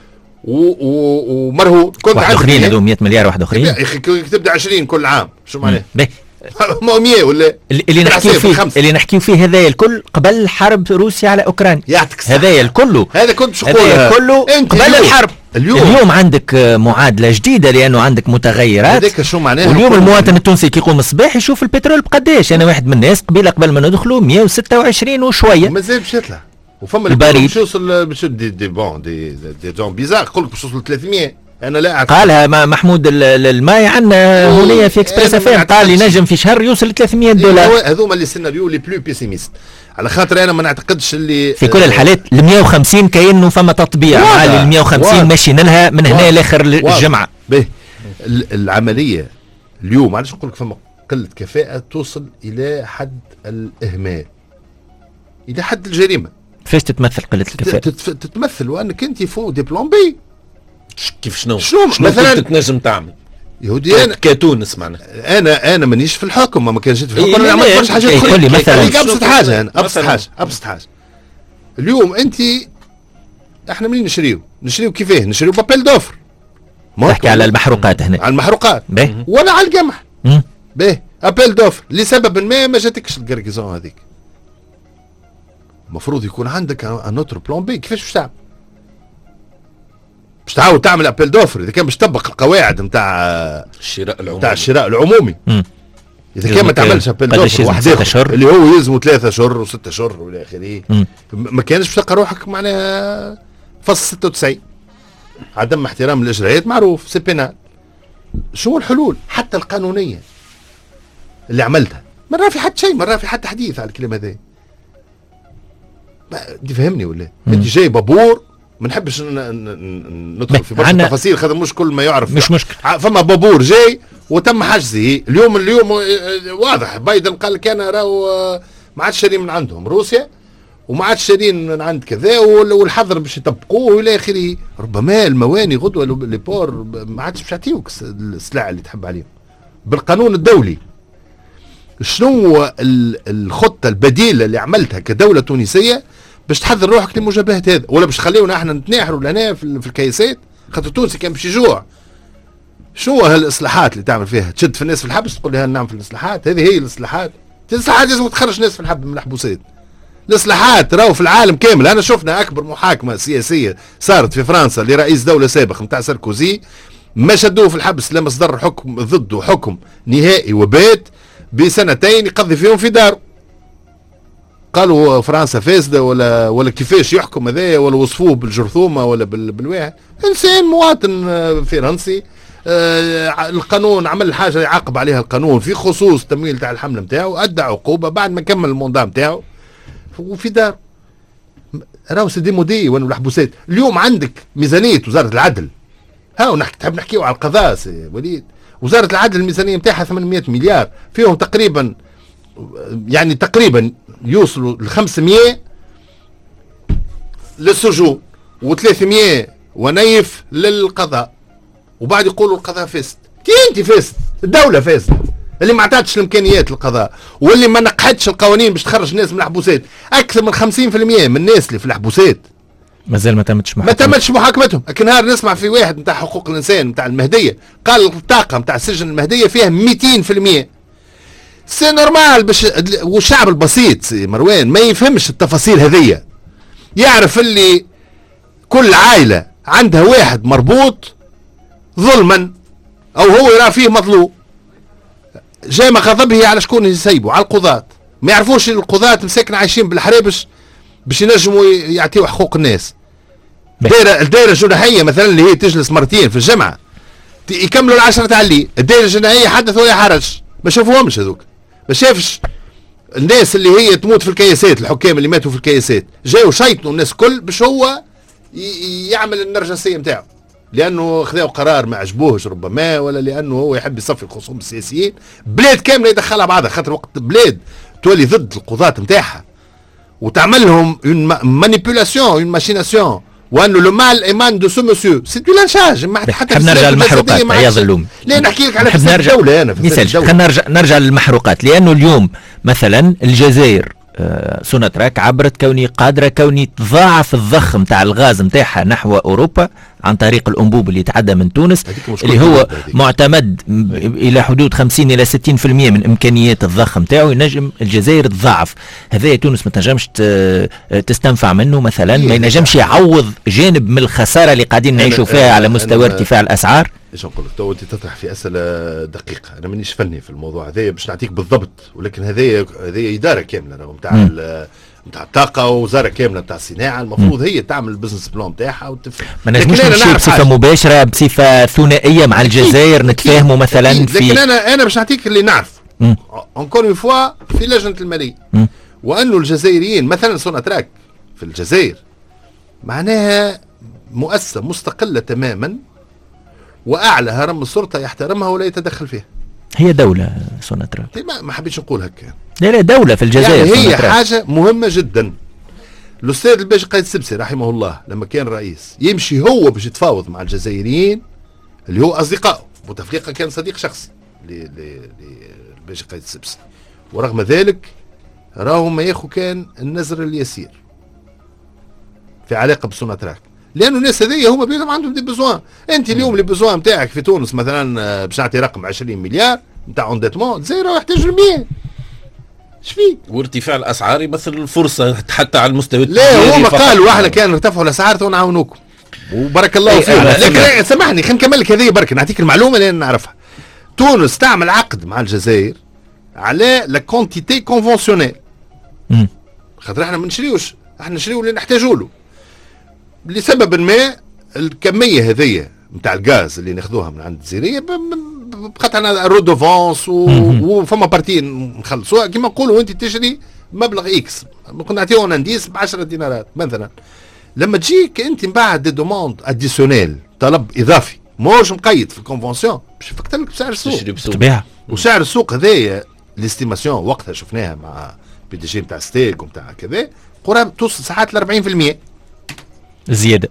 ومرهون كنت واحد اخرين هذو مئة مليار واحد اخرين يا اخي تبدا عشرين كل عام شو معناه ما مئة ولا اللي نحكيو فيه اللي نحكيو فيه هذايا الكل قبل حرب روسيا على اوكرانيا هذايا الكل هذا كنت شو هذايا كله قبل الحرب اليوم. اليوم عندك معادله جديده لانه عندك متغيرات هذاك شو معناها واليوم المواطن التونسي كي يقوم الصباح يشوف البترول بقداش انا واحد من الناس قبيله قبل ما ندخلوا مئة وستة وعشرين وشويه مازال باش يطلع وفما اللي باش يوصل باش دي دي بون دي دي جون بيزار يقول لك باش يوصل ثلاثمئة انا لا أعرف. قالها محمود الماي عندنا هنا في اكسبريس اف ام قال ينجم في شهر يوصل ثلاثمئة دولار هذوما اللي السيناريو لي بلو بيسيميست على خاطر انا ما نعتقدش اللي في كل الحالات ال مئة وخمسين كاينه فما تطبيع مع ال مئة وخمسين ماشيين لها من هنا لاخر الجمعه باهي العمليه اليوم علاش نقول لك فما قله كفاءه توصل الى حد الاهمال الى حد الجريمه كيفاش تتمثل قله الكفاءه تتمثل وانك انت فوق دي بلان بي كيف شنو شنو مثلا تنجم تعمل يهودي انا كتونس معنا انا انا مانيش في الحكم ما كانش في الحكم إيه انا ما نعرفش حاجات يقول لي مثلا ابسط حاجه انا ابسط حاجه ابسط حاجه اليوم انت احنا منين نشريو نشريو كيفاه نشريو بابيل دوفر تحكي على المحروقات هنا على المحروقات باهي ولا على القمح باهي ابيل دوفر لسبب ما ما جاتكش الكركيزون هذيك المفروض يكون عندك ان اوتر بلان بي كيفاش باش تعمل باش تعاود تعمل ابيل دوفر اذا كان باش تطبق القواعد نتاع الشراء العمومي نتاع الشراء العمومي مم. اذا كان ما تعملش ابيل دوفر واحد اخر اللي هو يلزموا ثلاثة اشهر وستة اشهر والى اخره ما كانش باش تلقى روحك معناها فصل ستة وتسعين عدم احترام الاجراءات معروف سي بينال. شو الحلول حتى القانونيه اللي عملتها مرة في حد شيء مرة في حد حديث على الكلام هذا دي فهمني ولا انت جاي بابور ما نحبش ندخل في برشا تفاصيل خاطر مش كل ما يعرف مش مشكل فما بابور جاي وتم حجزه اليوم اليوم واضح بايدن قال لك انا راهو ما عادش شارين من عندهم روسيا وما عادش شارين من عند كذا والحظر باش يطبقوه والى اخره ربما المواني غدوه لي بور ما عادش باش يعطيوك السلع اللي تحب عليهم بالقانون الدولي. شنو الخطه البديله اللي عملتها كدوله تونسيه باش تحضر روحك لمجابهه هذا ولا باش تخليونا احنا نتناحروا لهنا في الكيسات خاطر تونسي كان باش يجوع. شنو هالاصلاحات اللي تعمل فيها تشد في الناس في الحبس تقول لها نعمل في الاصلاحات هذه هي الاصلاحات الاصلاحات لازم تخرج ناس في الحبس من الحبوسات. الاصلاحات راهو في العالم كامل انا شفنا اكبر محاكمه سياسيه صارت في فرنسا لرئيس دوله سابق نتاع ساركوزي ما شدوه في الحبس لما صدر حكم ضده حكم نهائي وبات بسنتين يقضي فيهم في داره. قالوا فرنسا فاسده ولا ولا كيفاش يحكم هذايا ولا وصفوه بالجرثومه ولا بالواحد انسان مواطن فرنسي آه القانون عمل حاجه يعاقب عليها القانون في خصوص تمويل تاع الحمله نتاعو ادى عقوبه بعد ما كمل الموندام نتاعو وفي دار راهو سيدي مودي وين الحبوسات. اليوم عندك ميزانيه وزاره العدل ها نحكي تحب نحكيو على القضاء سي وليد وزاره العدل الميزانيه نتاعها ثمانمائة مليار فيهم تقريبا يعني تقريبا يوصلوا ل خمسمائة للسجون وثلاثمائة ونيف للقضاء وبعد يقولوا القضاء فاسد. كي انت فاسد الدوله فاسده اللي ما عطاتش الامكانيات للقضاء واللي ما نقحتش القوانين باش تخرج الناس من الحبوسات. اكثر من خمسين بالمئة من الناس اللي في الحبوسات مازال ما تمتش محاكمتهم ما تمتش محاكمتهم. لكن نهار نسمع في واحد نتاع حقوق الانسان نتاع المهديه قال الطاقه نتاع السجن المهديه فيها مئتين بالمئة. سي نورمال باش والشعب البسيط سي مروان ما يفهمش التفاصيل هذية. يعرف اللي كل عائله عندها واحد مربوط ظلما او هو يرى فيه مظلوم جاي ما غضبه على شكون يسيبه على القضاة. ما يعرفوش القضاة مساكن عايشين بالحرابش باش ينجموا يعطيوا حقوق الناس. الدائرة الدائرة الجنائية مثلا اللي هي تجلس مرتين في الجمعة يكملوا العشرة تاع الليل. الدائرة الجنائية حدث ولا حرج ما شافوهمش هذوك ما شافش الناس اللي هي تموت في الكياسات الحكام اللي ماتوا في الكياسات جاوا شيطنوا الناس كل باش هو يعمل النرجسية نتاعو لانه خذوا قرار ما عجبوهش ربما ولا لانه هو يحب يصفي الخصوم السياسيين. بلاد كامله يدخلها بعضها خاطر وقت بلاد تولي ضد القضاة نتاعها وتعمل لهم اون مانيبيولاسيون اون ماشيناسيون وانه لو مال ايمان دو سو مسيو سي دو لانشاج ما حتى نحب نرجع للمحروقات عياض اللومي. لا نحكي لك على فساد الدوله انا خلينا نرجع نرجع للمحروقات لانه اليوم مثلا الجزائر آه سوناتراك عبرت كوني قادره كوني تضاعف الضخ نتاع الغاز نتاعها نحو اوروبا عن طريق الانبوب اللي يتعدى من تونس اللي هو معتمد الى حدود خمسين الى ستين بالمئة من امكانيات الضخ نتاعو ينجم الجزائر تضاعف. هذا تونس ما تنجمش تستنفع منه مثلا ما ينجمش يعوض جانب من الخساره اللي قاعدين نعيشوا فيها على مستوى ارتفاع الاسعار. ايش نقول لك تو انت تطرح في اسئله دقيقه انا مانيش فني في الموضوع هذا باش نعطيك بالضبط ولكن هذه هذه اداره كامله راهو نتاع نتاع الطاقه ووزاره كامله نتاع الصناعه المفروض هي تعمل البزنس بلان نتاعها وتفهم. ما نجمش نمشي بصفه مباشره بصفه ثنائيه مع الجزائر نتفاهموا مثلا في لكن انا انا باش نعطيك اللي نعرف انكور اون فوا في لجنه الماليه وانه الجزائريين مثلا سوناتراك في الجزائر معناها مؤسسه مستقله تماما واعلى هرم السلطه يحترمها ولا يتدخل فيها. هي دوله سوناتراك ما, ما حبيتش نقول هكا لا لا دولة في الجزائر يعني هي سوناتراك. حاجة مهمة جدا. الأستاذ الباشا قايد السبسي رحمه الله لما كان رئيس يمشي هو باش يتفاوض مع الجزائريين اللي هو أصدقائه بوتفليقه كان صديق شخصي للباشا قايد السبسي، ورغم ذلك راهو ما ياخو كان النزر اليسير في علاقه بسوناتراك، لانه الناس هذيا هما بينهم عندهم دي بزوان. انت اليوم لي بزوان نتاعك في تونس مثلا باش نعطي رقم عشرين مليار نتاع انديتمون، الجزائر يحتاج مية. شفي وارتفاع الاسعار يمثل الفرصه حتى على المستوى لا هما قالوا احنا كان ارتفعوا الاسعار تو نعاونوكم وبارك الله فيهم. لكن سامحني خلينا نكمل لك هذه برك نعطيك المعلومه اللي نعرفها. تونس تعمل عقد مع الجزائر على لا كونتيتي كونفونسيونيل، خاطر احنا ما نشريوش، احنا نشريو اللي نحتاجوا له لسبب ما. الكميه هذيا نتاع الغاز اللي ناخذوها من عند الجزائريه بقطعنا الرودوفونس وفما بارتي نخلصوها كيما نقولوا انت تشري مبلغ اكس ممكن نعطيوه انديس ب عشرة دينارات مثلا. لما تجيك انت من بعد دي دوموند اديسيونيل طلب اضافي موش مقيد في الكونفونسيون باش يفكر لك بسعر السوق بالطبيعه. وسعر السوق هذايا الاستيماسيون وقتها شفناها مع بي دي جي نتاع ستيك ومتاع كذا قرابه توصل ساعات ل أربعين بالمئة زياده.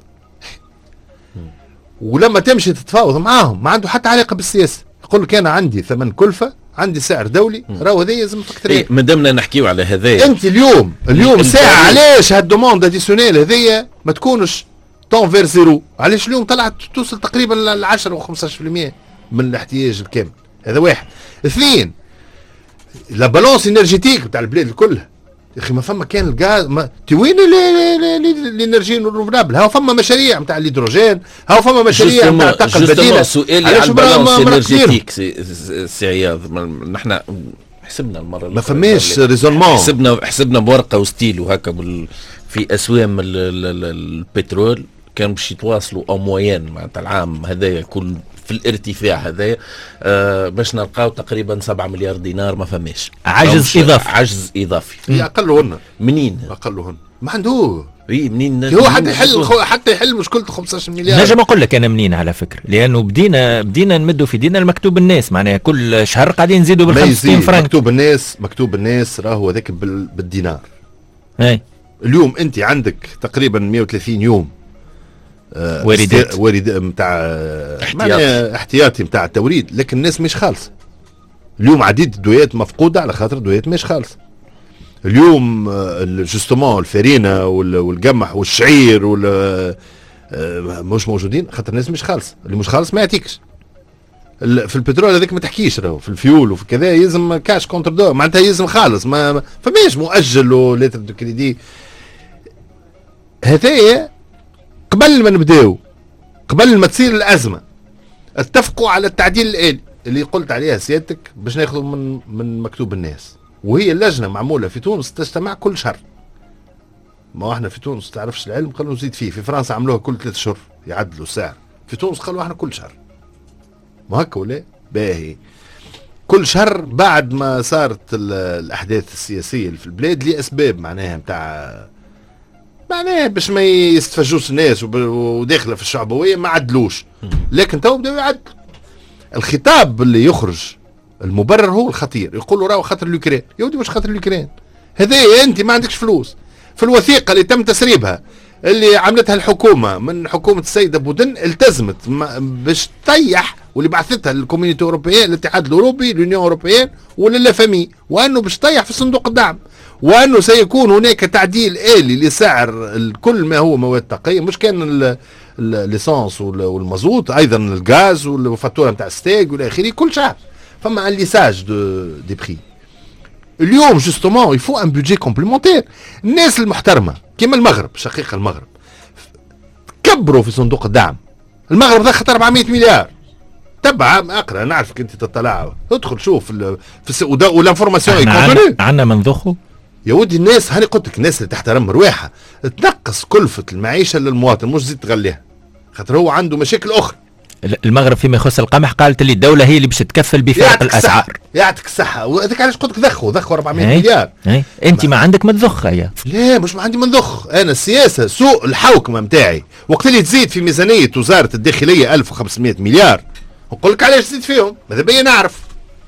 ولما تمشي تتفاوض معاهم ما عنده حتى علاقه بالسياسه، يقول لك انا عندي ثمن كلفه عندي سعر دولي راهو هذا لازم تقترح. إيه ما دامنا نحكيو على هذايا انت اليوم اليوم ساعه علاش هالدوموند اديسيونيل هذيا ما تكونش طون فير زيرو؟ علاش اليوم طلعت توصل تقريبا ل عشرة و خمسطاش بالمئة من الاحتياج الكامل؟ هذا واحد. اثنين لا بالونس انرجيتيك بتاع البلاد كلها يا اخي ما فما كان الغاز ما وين الانرجي رينوفابل؟ ها فما مشاريع نتاع الهيدروجين، ها فما مشاريع نتاع الطاقه البديله. سؤالي على البالونس انرجيتيك سي عياض، نحن حسبنا المره ما فماش ريزونمون، حسبنا حسبنا بورقه وستيل وهكا بال في اسوام البترول كانوا باش يتواصلوا او موين معناتها العام هذايا كل في الارتفاع هذايا آه باش نلقاو تقريبا سبعة مليار دينار ما فماش عجز اضافي. عجز اضافي هي اقلهن. منين اقلهن؟ ما عنده اي منين هو حتى يحل حتى يحل مشكلة خمسطاش مليار. نجم اقول لك انا منين على فكره، لانه بدينا بدينا نمدوا في دينا المكتوب الناس، معناها كل شهر قاعدين نزيدوا بال خمسة وستين فرنك. مكتوب الناس مكتوب الناس راهو هذاك بالدينار. اي اليوم انت عندك تقريبا مئة وثلاثين يوم آه واردات وارد نتاع احتياطي احتياطي نتاع التوريد، لكن الناس مش خالصه. اليوم عديد الدويات مفقوده على خاطر الدويات مش خالصه. اليوم جوستومون الفرينه والقمح والشعير وال مش موجودين خاطر الناس مش خالصه. اللي مش خالص ما يعطيكش. في البترول هذاك ما تحكيش، راهو في الفيول وفي كذا يلزم كاش كونتر دو معناتها يلزم خالص، ما فماش مؤجل وليتر دو كريدي. هذايا قبل ما نبداو قبل ما تصير الازمه اتفقوا على التعديل الالي اللي قلت عليها سيادتك باش ناخذوا من من مكتوب الناس، وهي اللجنه معموله في تونس تجتمع كل شهر. ما احنا في تونس تعرفش العلم قالوا نزيد فيه، في فرنسا عملوها كل ثلاث شهور يعدلوا السعر، في تونس قالوا احنا كل شهر. ما هكا ولا باهي كل شهر بعد ما صارت الاحداث السياسيه في البلاد لاسباب معناها نتاع معناها باش ما يستفجوش الناس وداخله في الشعبويه ما عدلوش، لكن تو بداو يعدلوا. الخطاب اللي يخرج المبرر هو الخطير، يقولوا راهو خاطر اليوكرين. يا ودي مش خاطر اليوكرين، هذايا انت ما عندكش فلوس. في الوثيقه اللي تم تسريبها اللي عملتها الحكومه من حكومه السيد بودن التزمت باش تطيح واللي بعثتها للكوميونيتي اوروبيه الاتحاد الاوروبي لليونيون اوروبيين وللفامي، وانه باش تطيح في صندوق الدعم، وانه سيكون هناك تعديل آلي لسعر كل ما هو مواد طاقيه، مش كان الليسانس والمازوت، ايضا الغاز والفاتوره نتاع ستيك والى اخره كل شهر. فما ان ليساج دو دي بري. اليوم جوستومون يفو ان بودجي كومبليمونتير. الناس المحترمه كيما المغرب، شقيقه المغرب كبروا في صندوق الدعم. المغرب ضخت أربعمئة مليار. تبع اقرا نعرفك انت تطلع ادخل شوف في والانفورماسيون يكونتوني. عندنا من ضخوا يا ودي الناس هاني قلت لك الناس اللي تحترم رواحها تنقص كلفه المعيشه للمواطن مش زيد تغليها، خاطر هو عنده مشاكل اخرى. المغرب فيما يخص القمح قالت لي الدوله هي اللي باش تتكفل بفرق الاسعار. يعطيك الصحه، وهذاك علاش قلت لك ضخوا ضخوا أربعمئة مليار. اي انت ما عندك ما تضخ يا لا مش ما عندي ما نضخ، انا السياسه سوء الحوكمه نتاعي وقت اللي تزيد في ميزانيه وزاره الداخليه ألف وخمسمئة مليار نقول لك علاش تزيد فيهم، ماذا بيا نعرف.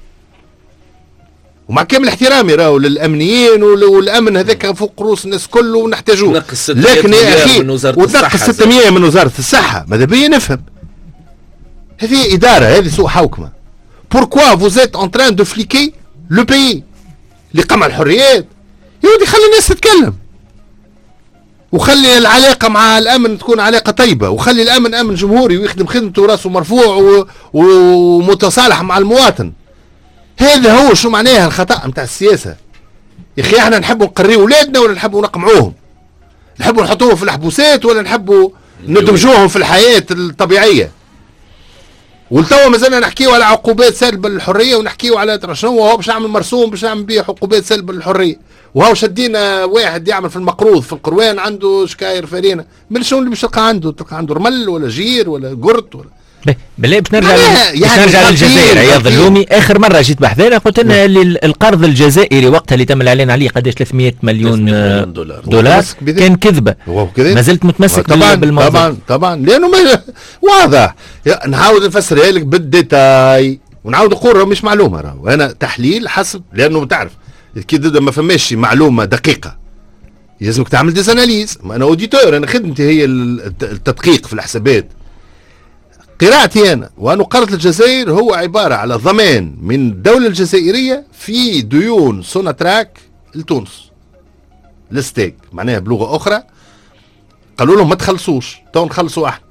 ومع كامل احترامي راهو للامنيين والامن هذاك فوق رؤوس الناس كله ونحتاجوه، لكن يا اخي وتنقص ستمئة من وزاره الصحه ماذا بيا نفهم. هذه اداره، هذه سوء حوكمه. بوركوا فوز ايت ان تران دو فليكي لو بيي اللي قمع الحريات؟ يا ودي خلي الناس تتكلم، وخلي العلاقه مع الامن تكون علاقه طيبه، وخلي الامن امن جمهوري ويخدم خدمته وراسه مرفوع و... ومتصالح مع المواطن. هذا هو شو معناها الخطا نتاع السياسه. يا اخي احنا نحبوا نقريو اولادنا ولا نحبوا نقمعوهم؟ نحبوا نحطوهم في الحبوسات ولا نحبوا ندمجوهم في الحياه الطبيعيه؟ ولتوا مازلنا نحكيو على عقوبات سلب الحريه، ونحكيو على ترى شنو هو باش نعمل مرسوم باش نعمل به عقوبات سلب الحريه، وهو شدينا واحد يعمل في المقروض في القروان عنده شكاير فرينه، من شنو اللي باش تلقى عنده؟ تلقى عنده رمل ولا جير ولا قرط ولا بالله. باش نرجع يعني باش نرجع للجزائر. عياض اللومي اخر مره جيت بحذانا قلت لنا اللي القرض الجزائري وقتها اللي تم الاعلان عليه قداش ثلاثمئة مليون دولار, دولار كان كذبه. ما زلت متمسك طبعا بالموضوع. طبعا طبعا لانه ما واضح. نحاول نفسرها لك بالديتاي ونعاود نقول مش معلومه، راهو انا تحليل حسب، لانه تعرف كي ما فماش معلومه دقيقه لازمك تعمل ديزاناليز. انا اوديتور، انا خدمتي هي التدقيق في الحسابات. قراءتي أنا وأن قرض الجزائر هو عبارة على ضمان من الدولة الجزائرية في ديون سوناتراك لتونس الستيك، معناها بلغة أخرى قالوا لهم ما تخلصوش، تو نخلصوا احنا.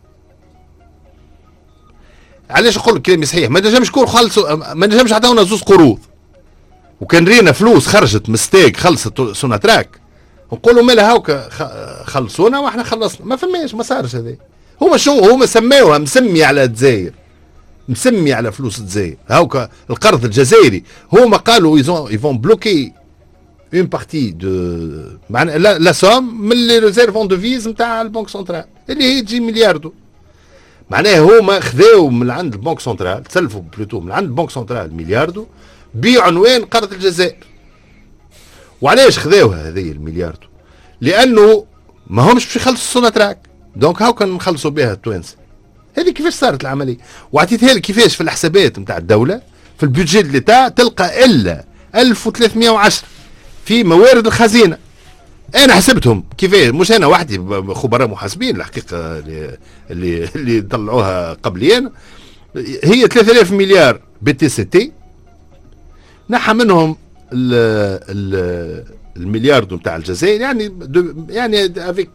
علاش نقول كلامي صحيح؟ ما نجمش نكون خلصوا، ما نجمش عطاونا زوز قروض وكان رينا فلوس خرجت مستيك خلصت سوناتراك نقولوا مالها هاوكا خلصونا واحنا خلصنا. ما فماش، ما صارش هذا. هما شو هما سماوها مسمي على الجزائر، مسمي على فلوس الجزائر. هاوكا القرض الجزائري هما قالوا يزون يفون بلوكي اون بارتي دو معناها لا, لا سوم من لي ريزيرف اون دوفيز نتاع البنك سنترال اللي هي تجي ملياردو. معناها هما خذاو من عند البنك سنترال، تسلفوا بلوتو من عند البنك سنترال ملياردو بعنوان قرض الجزائر. وعلاش خذاوها هذه الملياردو؟ لانه ما همش باش يخلصوا سوناتراك، دونك هاو كان نخلصوا بها التوانسه. هذه كيفاش صارت العمليه؟ وعطيتها لك كيفاش في الحسابات نتاع الدوله في البيدجي ليتا تلقى الا ألف وثلاثمئة وعشرة في موارد الخزينه. انا حسبتهم كيفاش، مش انا وحدي، خبراء محاسبين الحقيقه اللي اللي, اللي طلعوها قبلي انا. هي ثلاثة آلاف مليار بي تي سي تي، نحى منهم ال ال المليار نتاع الجزائر، يعني يعني افيك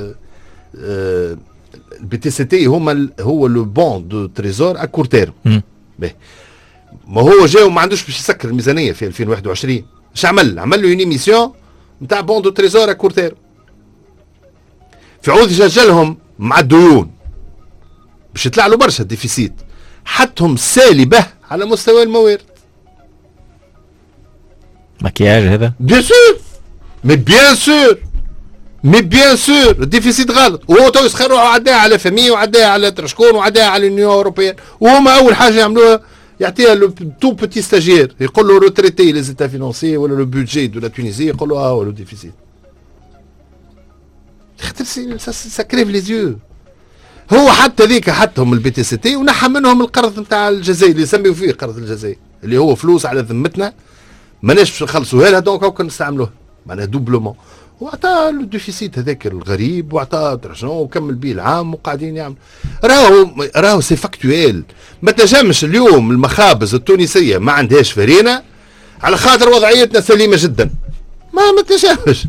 البي تي سي تي هما هو لو بون دو تريزور ا كور تيرم. ما هو جاو ما عندوش باش يسكر الميزانيه في ألفين وواحد وعشرين. اش عمل؟ عمل له اون ميسيون نتاع بون دو تريزور ا كور تيرم، في عوض يسجلهم مع الديون باش يطلع له برشا ديفيسيت، حطهم سالبه على مستوى الموارد. مكياج هذا؟ بيان سور مي بيان سور مي بيان سور الديفيسيت غلط. وهو تو يسخروا وعداها على فامي وعداها على ترشكون وعداها على اليونيون اوروبيان، وهما اول حاجه يعملوها يعطيها لو تو بوتي ستاجير يقول له روتريتي لي زيتا فينونسي ولا لو بودجي دو لا تونيزي يقول له اه هو لو ديفيسيت. خاطر ساكريف لي زيو. هو حتى ذيك حطهم البي تي سي تي ونحى منهم القرض نتاع الجزائر اللي يسميوا فيه قرض الجزائر اللي هو فلوس على ذمتنا ماناش باش نخلصوها لها، دونك هاكا نستعملوها معناها دوبلومون. وعطاه لو ديفيسيت هذاك الغريب وعطاه شنو وكمل به العام وقاعدين يعمل. راهو راهو سي فاكتويل. ما تنجمش اليوم المخابز التونسيه ما عندهاش فرينه على خاطر وضعيتنا سليمه جدا، ما ما تنجمش.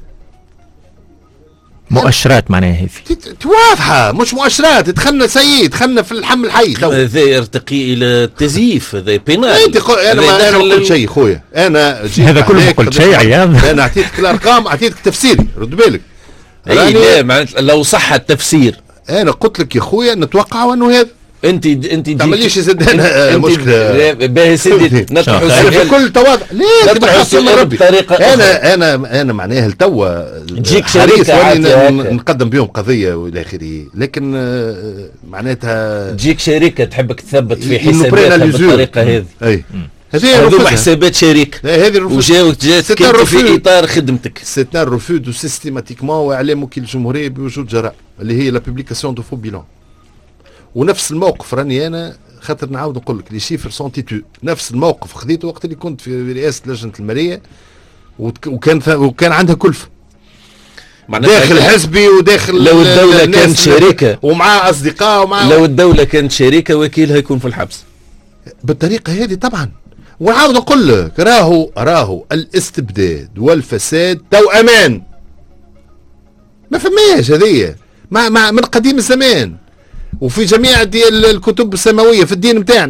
مؤشرات معناها هذه واضحه، مش مؤشرات. دخلنا سيد دخلنا في الحم الحي. هذا يرتقي الى التزييف، هذا بينال. انت قو... انا ما انا ما قلت شيء خويا، انا جيت هذا كله ما قلت شيء عياض. انا اعطيتك الارقام، اعطيتك تفسيري، رد بالك. اي لا معناتها لو صح التفسير. انا قلت لك يا خويا نتوقع انه هذا انت انت تعمليش زاد انا مشكله باهي سيدي نطرحوا في كل تواضع. ليه تبحث ربي؟ انا انا انا معناها التوا تجيك شركه نقدم بهم قضيه والى اخره، لكن معناتها تجيك شركه تحبك تثبت في حساباتها بالطريقه هذه. اي هذوما حسابات شركه هذه وجاوك جاتك في اطار خدمتك. سي ان ريفو دو سيستيماتيكمون واعلام وكيل الجمهوريه بوجود جرائم اللي هي لا بوبليكاسيون دو فو بيلون. ونفس الموقف راني انا خاطر نعاود نقول لك لي شيفر سون تيتو، نفس الموقف خذيته وقت اللي كنت في رئاسه لجنه الماليه وكان وكان عندها كلفه. داخل حزبي وداخل لو الدولة كانت شركة ومعاه أصدقاء ومعاه لو الدولة كانت شركة وكيلها يكون في الحبس بالطريقة هذه طبعا. ونعاود نقول لك راهو راهو الاستبداد والفساد توأمان، ما فماش هذية مع مع من قديم الزمان وفي جميع الكتب السماوية في الدين متاعنا.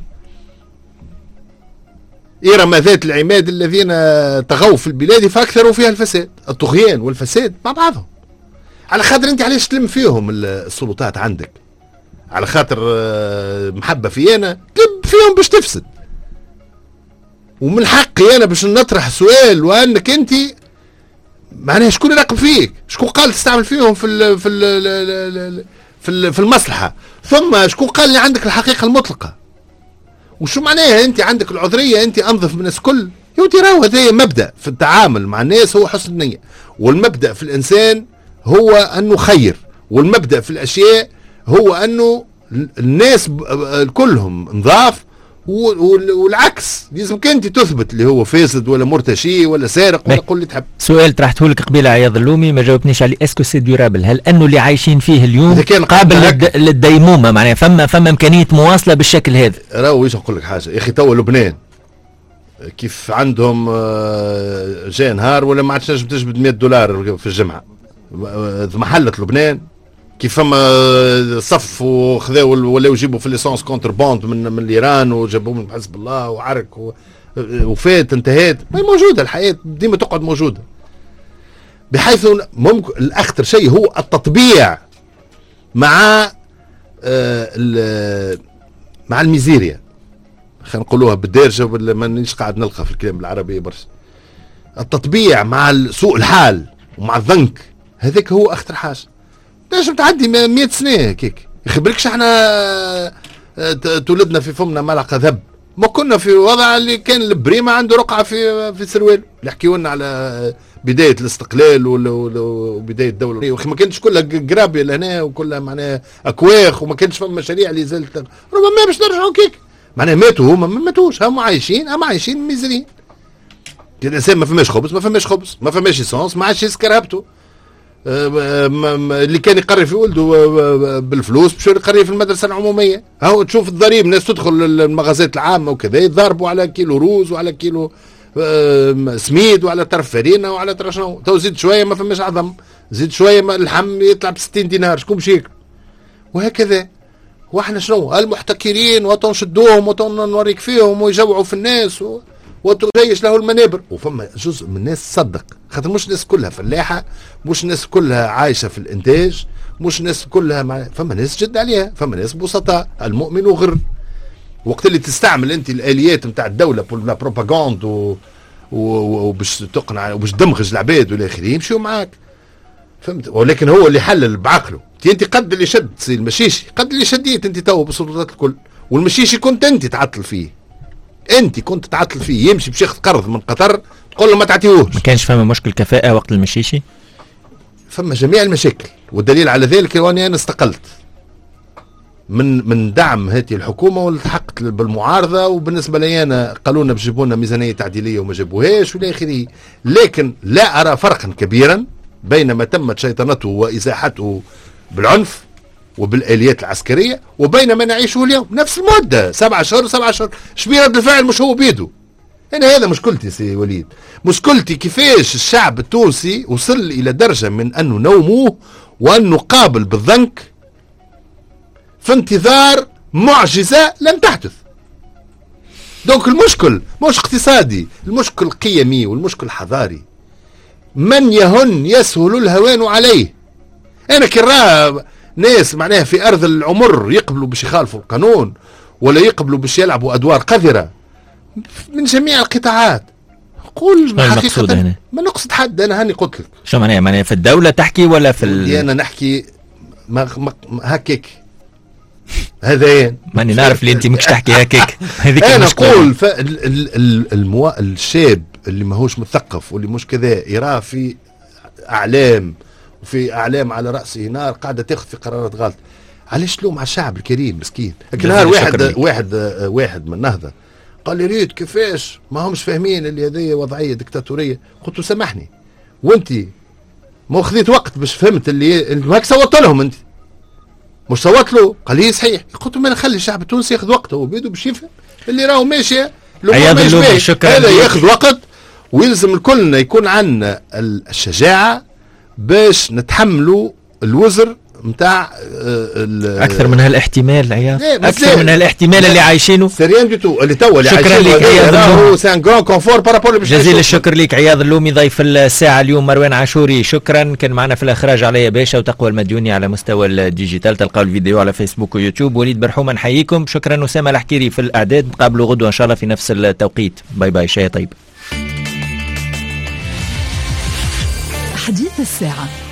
إرم ذات العماد الذين طغوا في البلاد فأكثروا فيها الفساد، الطغيان والفساد مع بعضهم. على خاطر أنت علاش تلم فيهم السلطات عندك؟ على خاطر محبة في أنا تلم فيهم باش تفسد. ومن حقي أنا باش نطرح سؤال وأنك أنت معناها شكون يراقب فيك؟ شكون قال تستعمل فيهم في ال في ال في في المصلحة؟ ثم شكون قال لي عندك الحقيقة المطلقة؟ وشو معناها انت عندك العذريه انت انظف من الناس الكل؟ يودي راهو هذا مبدا في التعامل مع الناس هو حسن النيه، والمبدا في الانسان هو انه خير، والمبدا في الاشياء هو انه الناس كلهم نظاف، والعكس لازمك انت تثبت اللي هو فاسد ولا مرتشي ولا سارق ولا قول اللي تحب. سؤال طرحته لك قبيله عياض اللومي ما جاوبنيش عليه، اسكو سي ديورابل؟ هل انه اللي عايشين فيه اليوم قابل للد... للديمومه؟ معناها فما فما امكانيه مواصله بالشكل هذا؟ راهو ايش نقول لك حاجه يا اخي، توا لبنان كيف عندهم جاء نهار ولا ما عادش تنجم تجبد مئة دولار في الجمعه محله لبنان، كيف فما صف وخذاو ولا يجيبوا في الليسونس كونتر بوند من من ايران وجابوه من حزب الله وعرك و... وفات انتهت. ما موجوده الحياه ديما تقعد موجوده، بحيث ممكن الاخطر شيء هو التطبيع مع آه مع الميزيريا، خلينا نقولوها بالدارجه ولا مانيش قاعد نلقى في الكلام بالعربي برشا. التطبيع مع سوء الحال ومع الضنك هذاك هو اخطر حاجه. تنجم تعدي مئة سنه هكاك، يخبركش احنا تولدنا في فمنا ملعقه ذب، ما كنا في وضع اللي كان البريمه عنده رقعه في في سروال، اللي يحكيوا لنا على بدايه الاستقلال وبدايه الدوله، واخي ما كانتش كلها قرابيه لهنا وكلها معناها اكواخ، وما كانش فما مشاريع اللي زالت ربما باش نرجعوا كيك معناها ماتوا هما ما ماتوش، هم عايشين هم عايشين ميزرين. الانسان ما فماش خبز ما فماش خبز ما فماش ايسونس ما عادش يسكر هبطه. اللي كان يقري في ولده بالفلوس باش يقري في المدرسه العموميه. هاو تشوف الضريب الناس تدخل المغازات العامه وكذا يتضاربوا على كيلو روز وعلى كيلو سميد وعلى طرف فرينه وعلى طرف شنو. تو زيد شويه ما فماش عظم، زيد شويه اللحم يطلع ب ستين دينار، شكون باش ياكل؟ وهكذا. واحنا شنو المحتكرين وتنشدوهم وتنوريك فيهم ويجوعوا في الناس و... وتجيش له المنابر. وفما جزء من الناس تصدق، خاطر مش الناس كلها فلاحه، مش الناس كلها عايشه في الانتاج، مش الناس كلها مع... فما ناس جد عليها، فما ناس بسطاء. المؤمن غر. وقت اللي تستعمل انت الاليات نتاع الدوله لا بروباغاند و... وباش تقنع وباش تدمغج العباد والاخرين يمشيوا معاك، فهمت؟ ولكن هو اللي حلل بعقله. انت قد اللي شد سي المشيشي، قد اللي شديت انت تو بالسلطات الكل، والمشيشي كنت انت تعطل فيه، انت كنت تعطل فيه. يمشي باش ياخذ قرض من قطر تقول له ما تعطيهوش. ما كانش فما مشكل كفاءه وقت المشيشي؟ فما جميع المشاكل، والدليل على ذلك واني انا استقلت من من دعم هذه الحكومه والتحقت بالمعارضه. وبالنسبه لي انا قالوا لنا باش يجيبوا لنا ميزانيه تعديليه وما جابوهاش والى اخره، لكن لا ارى فرقا كبيرا بين ما تمت شيطنته وازاحته بالعنف وبالآليات العسكرية وبين ما نعيشه اليوم. نفس المدة سبعة أشهر سبعة أشهر، شبيه رد الفعل مش هو بيده. أنا هذا مشكلتي سي وليد، مشكلتي كيفاش الشعب التونسي وصل إلى درجة من أنه نوموه وأنه قابل بالضنك في انتظار معجزة لم تحدث. دونك المشكل مش اقتصادي، المشكل قيمي والمشكل حضاري. من يهن يسهل الهوان عليه. أنا كراه ناس معناها في أرض العمر يقبلوا باش يخالفوا القانون ولا يقبلوا باش يلعبوا أدوار قذرة من جميع القطاعات. قول حقيقة هنا. ما نقصد حد، أنا هاني قلت لك. شو معناها؟ معناها في الدولة تحكي ولا في ال... أنا نحكي ما ما هكاك هذين. ماني نعرف اللي أنت ماكش تحكي هكاك. أنا أقول المو... الشاب اللي ماهوش مثقف واللي مش كذا يراه في أعلام وفي أعلام على رأسه نار قاعدة تاخذ في قرارات غلط. علاش تلوم على الشعب الكريم مسكين؟ لكن نهار واحد واحد واحد من النهضة قال لي ريت كيفاش ما همش فاهمين اللي هذه وضعية ديكتاتورية. قلت له سامحني، وانت مو خذيت وقت باش فهمت اللي هاك صوت لهم انت مش صوت له قال لي صحيح قلت ما نخلي الشعب التونسي ياخذ وقته وبيدو باش يفهم اللي راهو ماشي عياض اللومي شكرا هذا ياخذ وقت ويلزم الكلنا يكون عندنا الشجاعه باش نتحملوا الوزر نتاع اكثر من هالاحتمال عياض اكثر من هالاحتمال اللي عايشينه سيريان دو تو اللي تو اللي شكرا لك عياض اللومي سان غران كونفور بارابور جزيل الشكر لك عياض اللومي ضيف الساعه اليوم. مروان عاشوري شكرا كان معنا في الاخراج عليا باشا وتقوى المديوني على مستوى الديجيتال. تلقاو الفيديو على فيسبوك ويوتيوب. وليد برحومه نحييكم. شكرا اسامه الحكيري في الاعداد. نقابلوا غدوه ان شاء الله في نفس التوقيت. باي باي شاي طيب. حديث الساعه.